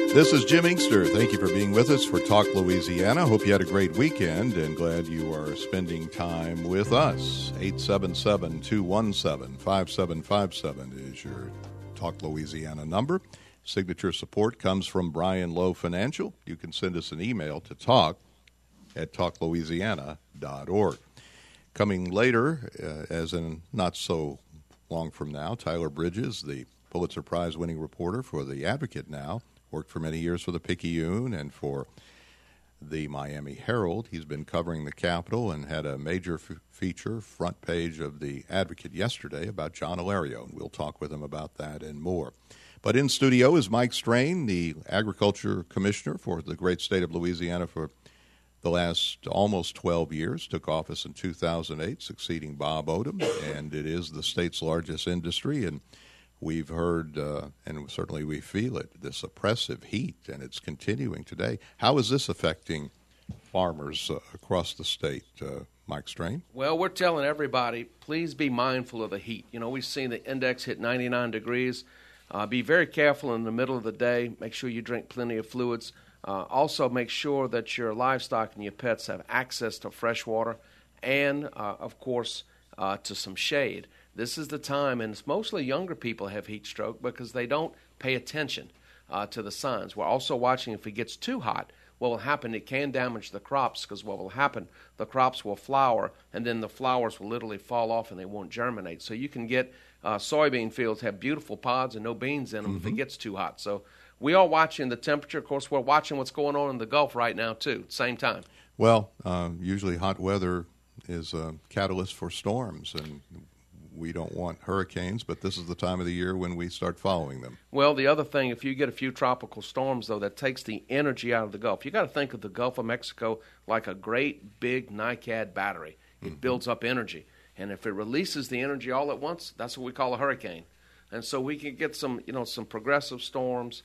This is Jim Inkster. Thank you for being with us for Talk Louisiana. Hope you had a great weekend and glad you are spending time with us. 877-217-5757 is your Talk Louisiana number. Signature support comes from Brian Lowe Financial. You can send us an email to talk@talklouisiana.org. Coming later, as in not so long from now, Tyler Bridges, the Pulitzer Prize-winning reporter for The Advocate now, worked for many years for the Picayune and for the Miami Herald. He's been covering the Capitol and had a major feature front page of The Advocate yesterday about John Alario. We'll talk with him about that and more. But in studio is Mike Strain, the Agriculture Commissioner for the great state of Louisiana for the last almost 12 years. Took office in 2008, succeeding Bob Odom, and it is the state's largest industry. And we've heard, and certainly we feel it, this oppressive heat, and it's continuing today. How is this affecting farmers across the state, Mike Strain? Well, we're telling everybody, please be mindful of the heat. You know, we've seen the index hit 99 degrees. Be very careful in the middle of the day. Make sure you drink plenty of fluids. Also, make sure that your livestock and your pets have access to fresh water and, of course, to some shade. This is the time, and it's mostly younger people have heat stroke because they don't pay attention to the signs. We're also watching if it gets too hot. What will happen, it can damage the crops because what will happen, the crops will flower, and then the flowers will literally fall off and they won't germinate. So you can get soybean fields have beautiful pods and no beans in them if it gets too hot. So we are watching the temperature. Of course, we're watching what's going on in the Gulf right now, too, at the same time. Well, usually hot weather is a catalyst for storms, and we don't want hurricanes, but this is the time of the year when we start following them. Well, the other thing, if you get a few tropical storms, though, that takes the energy out of the Gulf. You got to think of the Gulf of Mexico like a great big NICAD battery. It builds up energy. And if it releases the energy all at once, that's what we call a hurricane. And so we can get some progressive storms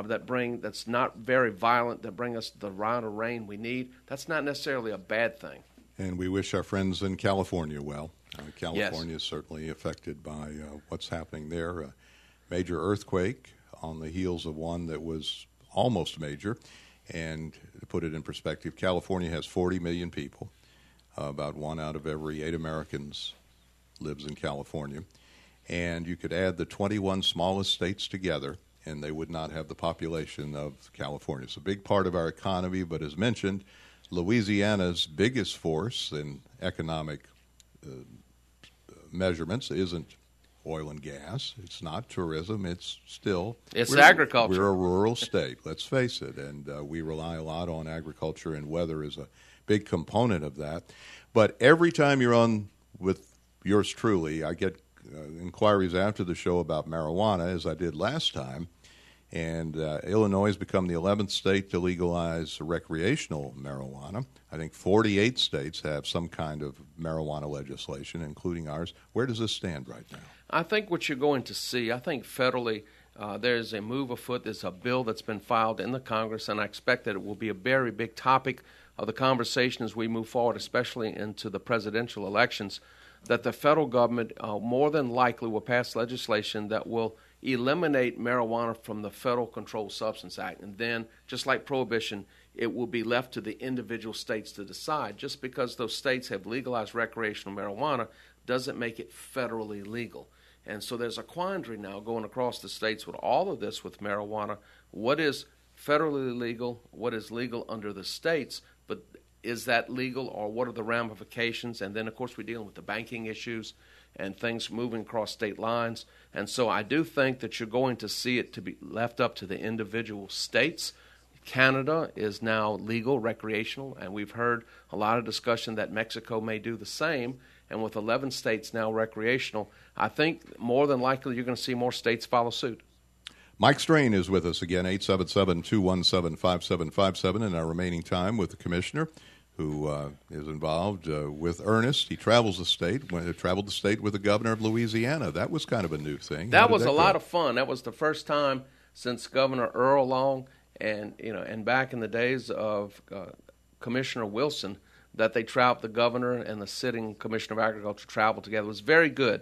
that's not very violent, that bring us the round of rain we need. That's not necessarily a bad thing. And we wish our friends in California well. California is Yes. certainly affected by what's happening there. A major earthquake on the heels of one that was almost major. And to put it in perspective, California has 40 million people. About 1 out of every 8 Americans lives in California. And you could add the 21 smallest states together, and they would not have the population of California. It's a big part of our economy, but as mentioned, Louisiana's biggest force in economic measurements isn't oil and gas. It's not tourism. It's agriculture. We're a rural state, let's face it, and we rely a lot on agriculture, and weather is a big component of that. But every time you're on with yours truly, I get inquiries after the show about marijuana, as I did last time, and Illinois has become the 11th state to legalize recreational marijuana. I think 48 states have some kind of marijuana legislation, including ours. Where does this stand right now? I think what you're going to see, I think federally there's a move afoot. There's a bill that's been filed in the Congress, and I expect that it will be a very big topic of the conversation as we move forward, especially into the presidential elections, that the federal government more than likely will pass legislation that will eliminate marijuana from the Federal Controlled Substance Act. And then, just like prohibition, it will be left to the individual states to decide. Just because those states have legalized recreational marijuana doesn't make it federally legal. And so there's a quandary now going across the states with all of this with marijuana. What is federally legal? What is legal under the states? But is that legal, or what are the ramifications? And then, of course, we're dealing with the banking issues and things moving across state lines. And so I do think that you're going to see it to be left up to the individual states. Canada is now legal, recreational, and we've heard a lot of discussion that Mexico may do the same. And with 11 states now recreational, I think more than likely you're going to see more states follow suit. Mike Strain is with us again, 877-217-5757, in our remaining time with the Commissioner, who is involved with Ernest. He traveled the state with the governor of Louisiana. That was kind of a new thing. That was a lot of fun. That was the first time since Governor Earl Long and back in the days of Commissioner Wilson that they traveled, the governor and the sitting Commissioner of Agriculture traveled together. It was very good.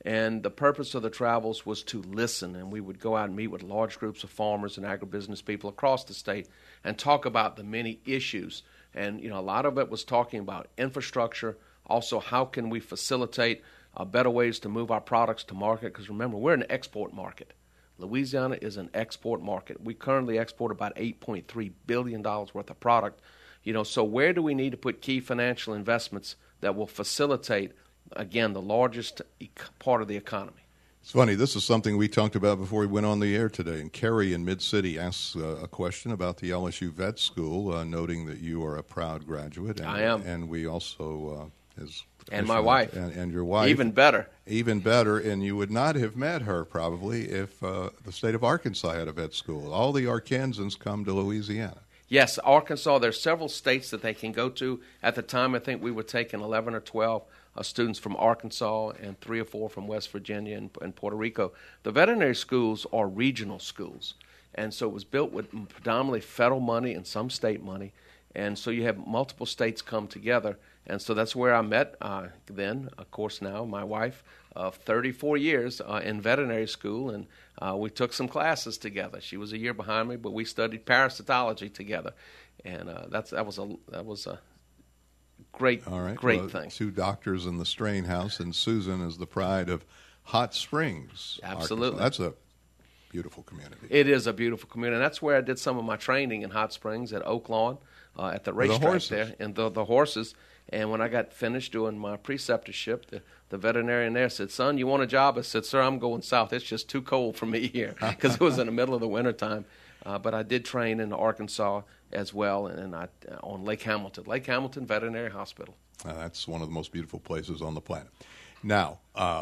And the purpose of the travels was to listen, and we would go out and meet with large groups of farmers and agribusiness people across the state and talk about the many issues. And, a lot of it was talking about infrastructure, also how can we facilitate better ways to move our products to market, because remember, we're an export market. Louisiana is an export market. We currently export about $8.3 billion worth of product. So where do we need to put key financial investments that will facilitate, again, the largest part of the economy? It's funny, this is something we talked about before we went on the air today. And Kerry in Mid-City asks a question about the LSU Vet School, noting that you are a proud graduate. And, I am. And we also, and my wife. And your wife. Even better. Even better. And you would not have met her, probably, if the state of Arkansas had a vet school. All the Arkansans come to Louisiana. Yes, Arkansas, there's several states that they can go to. At the time, I think we were taking 11 or 12 students from Arkansas and 3 or 4 from West Virginia and Puerto Rico. The veterinary schools are regional schools, and so it was built with predominantly federal money and some state money, and so you have multiple states come together, and so that's where I met then, of course, now my wife of 34 years in veterinary school, and we took some classes together. She was a year behind me, but we studied parasitology together, and that was a great, all right. Great thing. 2 doctors in the Strain House, and Susan is the pride of Hot Springs, Absolutely. Arkansas. That's a beautiful community. It is a beautiful community, and that's where I did some of my training in Hot Springs at Oak Lawn, at the racetrack there, and the horses. And when I got finished doing my preceptorship, the veterinarian there said, "Son, you want a job?" I said, "Sir, I'm going south. It's just too cold for me here," because it was in the middle of the wintertime. But I did train in Arkansas as well, and on Lake Hamilton Veterinary Hospital. That's one of the most beautiful places on the planet. Now,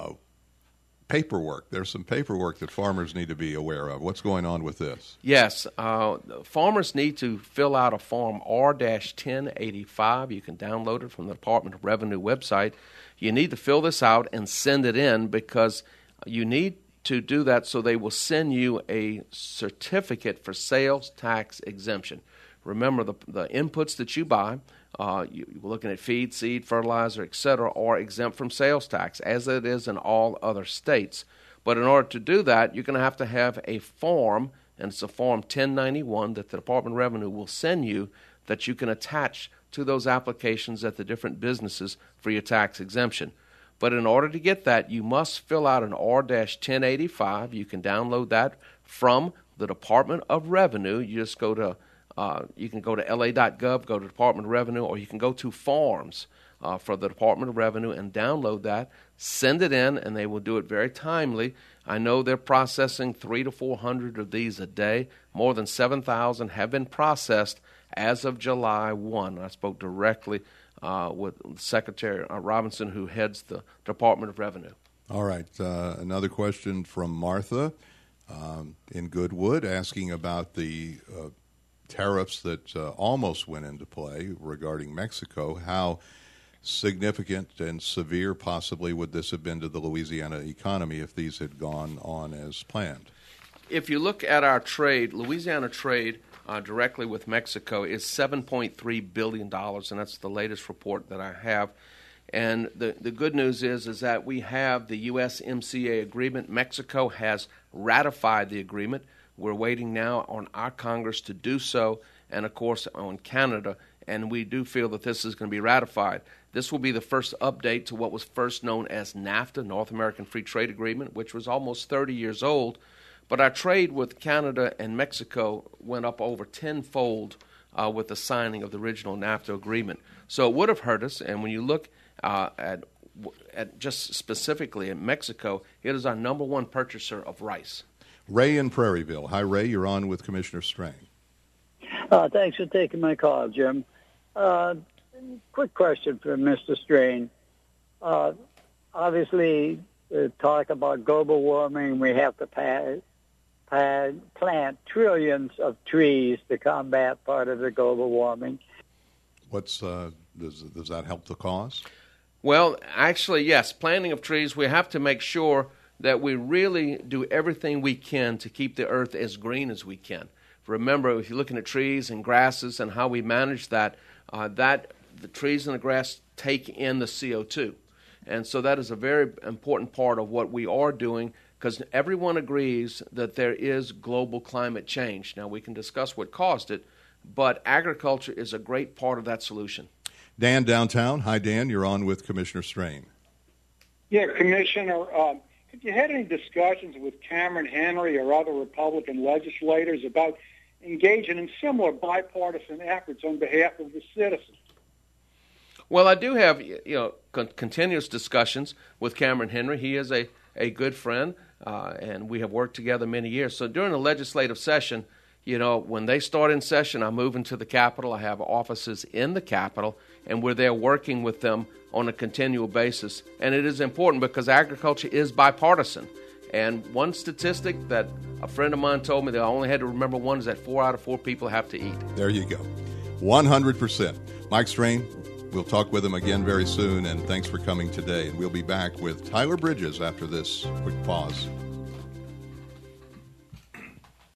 paperwork. There's some paperwork that farmers need to be aware of. What's going on with this? Yes. Farmers need to fill out a Form R-1085. You can download it from the Department of Revenue website. You need to fill this out and send it in, because you need to do that so they will send you a certificate for sales tax exemption. Remember, the inputs that you buy, you're looking at feed, seed, fertilizer, etc., are exempt from sales tax, as it is in all other states. But in order to do that, you're going to have a form, and it's a Form 1091 that the Department of Revenue will send you that you can attach to those applications at the different businesses for your tax exemption. But in order to get that, you must fill out an R-1085. You can download that from the Department of Revenue. You just go to you can go to la.gov, go to Department of Revenue, or you can go to Forms for the Department of Revenue and download that, send it in, and they will do it very timely. I know they're processing 300 to 400 of these a day. More than 7,000 have been processed as of July 1. I spoke directly with Secretary Robinson, who heads the Department of Revenue. All right. Another question from Martha in Goodwood, asking about the tariffs that almost went into play regarding Mexico. How significant and severe possibly would this have been to the Louisiana economy if these had gone on as planned? If you look at our trade, Louisiana trade directly with Mexico is $7.3 billion, and that's the latest report that I have. And the good news is that we have the USMCA agreement. Mexico has ratified the agreement. We're waiting now on our Congress to do so, and of course on Canada, and we do feel that this is going to be ratified. This will be the first update to what was first known as NAFTA, North American Free Trade Agreement, which was almost 30 years old. But our trade with Canada and Mexico went up over tenfold with the signing of the original NAFTA agreement. So it would have hurt us, and when you look at just specifically at Mexico, it is our number one purchaser of rice. Ray in Prairieville. Hi, Ray. You're on with Commissioner Strain. Thanks for taking my call, Jim. Quick question for Mr. Strain. Obviously, talk about global warming, we have to plant trillions of trees to combat part of the global warming. Does that help the cause? Well, actually, yes. Planting of trees, we have to make sure that we really do everything we can to keep the earth as green as we can. Remember, if you're looking at trees and grasses and how we manage that the trees and the grass take in the CO2. And so that is a very important part of what we are doing, because everyone agrees that there is global climate change. Now, we can discuss what caused it, but agriculture is a great part of that solution. Dan, downtown. Hi, Dan. You're on with Commissioner Strain. Yeah, Commissioner, have you had any discussions with Cameron Henry or other Republican legislators about engaging in similar bipartisan efforts on behalf of the citizens? Well, I do have continuous discussions with Cameron Henry. He is a good friend, and we have worked together many years. So during a legislative session, when they start in session, I move into the Capitol. I have offices in the Capitol, and we're there working with them on a continual basis. And it is important because agriculture is bipartisan. And one statistic that a friend of mine told me that I only had to remember one is that 4 out of 4 people have to eat. There you go. 100%. Mike Strain, we'll talk with him again very soon, and thanks for coming today. And we'll be back with Tyler Bridges after this quick pause.